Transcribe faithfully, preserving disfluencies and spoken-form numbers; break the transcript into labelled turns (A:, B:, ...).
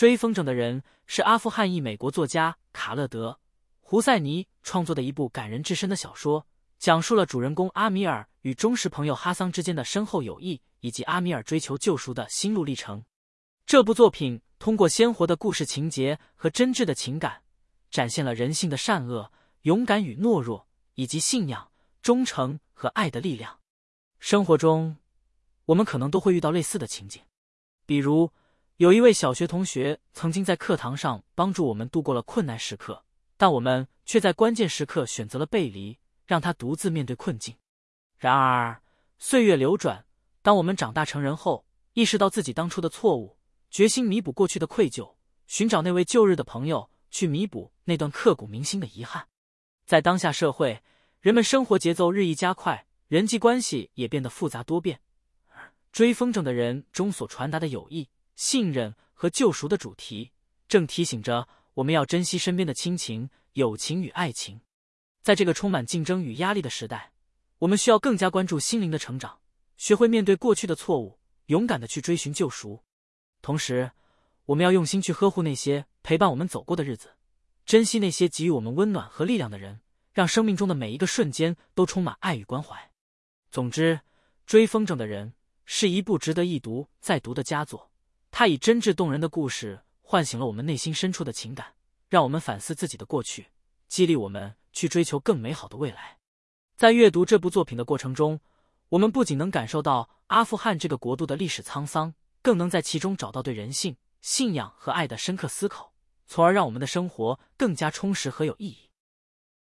A: 追风筝的人是阿富汗裔美国作家卡勒德·胡塞尼创作的一部感人至深的小说，讲述了主人公阿米尔与忠实朋友哈桑之间的深厚友谊，以及阿米尔追求救赎的心路历程。这部作品通过鲜活的故事情节和真挚的情感，展现了人性的善恶、勇敢与懦弱，以及信仰、忠诚和爱的力量。生活中，我们可能都会遇到类似的情景，比如有一位小学同学曾经在课堂上帮助我们度过了困难时刻，但我们却在关键时刻选择了背离，让他独自面对困境。然而，岁月流转，当我们长大成人后，意识到自己当初的错误，决心弥补过去的愧疚，寻找那位旧日的朋友，去弥补那段刻骨铭心的遗憾。在当下社会，人们生活节奏日益加快，人际关系也变得复杂多变。追风筝的人中所传达的友谊、信任和救赎的主题，正提醒着我们要珍惜身边的亲情、友情与爱情。在这个充满竞争与压力的时代，我们需要更加关注心灵的成长，学会面对过去的错误，勇敢地去追寻救赎。同时，我们要用心去呵护那些陪伴我们走过的日子，珍惜那些给予我们温暖和力量的人，让生命中的每一个瞬间都充满爱与关怀。总之，追风筝的人是一部值得一读再读的佳作，它以真挚动人的故事唤醒了我们内心深处的情感，让我们反思自己的过去，激励我们去追求更美好的未来。在阅读这部作品的过程中，我们不仅能感受到阿富汗这个国度的历史沧桑，更能在其中找到对人性、信仰和爱的深刻思考，从而让我们的生活更加充实和有意义。